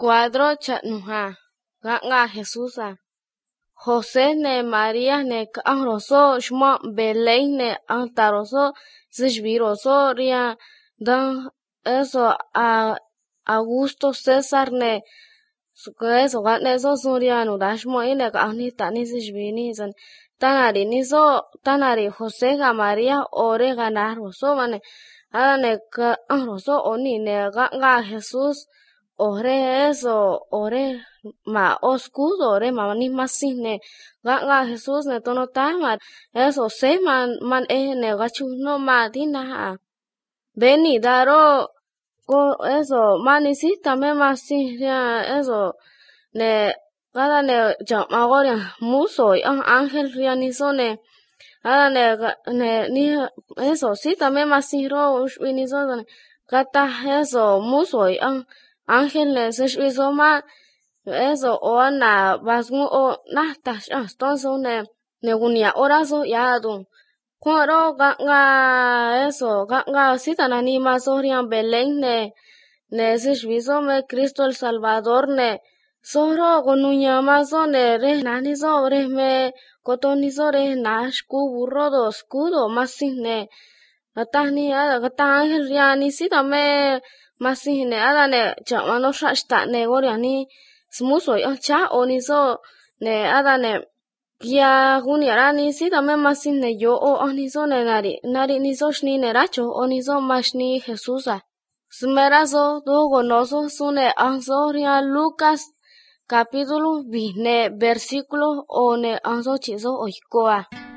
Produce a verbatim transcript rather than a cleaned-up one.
cuadro cha'nuja ka'nka Jesúsa José ne María ne ka'anroso xmo Belén ne antaroso sishviroso ria dan eso a Augusto César ne eso ganeso suriano dashmo ine ka'ni tani sishvini san tanari niso tanari José ga María ore ganaroso mane arane ka'anroso oni ne ka'nka Jesús ore eso ore ma oscudo ore ma ni masine ka'nka Jesús ne tono tama eso se man man e ne gachu no ma dina beni daro ko eso manisita me masiria eso ne cada ne chamagoria muso y ángel rianisone cada ne ne ni eso sí también masiro ushwiniso kata eso muso y ángel ne sishwiso ma eso o na basmu o nahta astonso ne ne gunia oraso ya du Koro ka'nka eso ka'nka sita nani masorian Belén ne ne sishviso me Cristo el Salvador ne soro konunya maso ne re nani so re me kotoniso re nashku burro do escudo masine atani ada kata ángel riani sita me masine ada ne chamano shashta ne goriani smuso ya cha oniso ne ada ne kia guniarani sita me masine yo o oniso ne nari nari niso shni ne racho oniso mashni Jesusa smerazo do gonoso sune ansoria Lucas capítulo vine versículo one anso chizo oikoa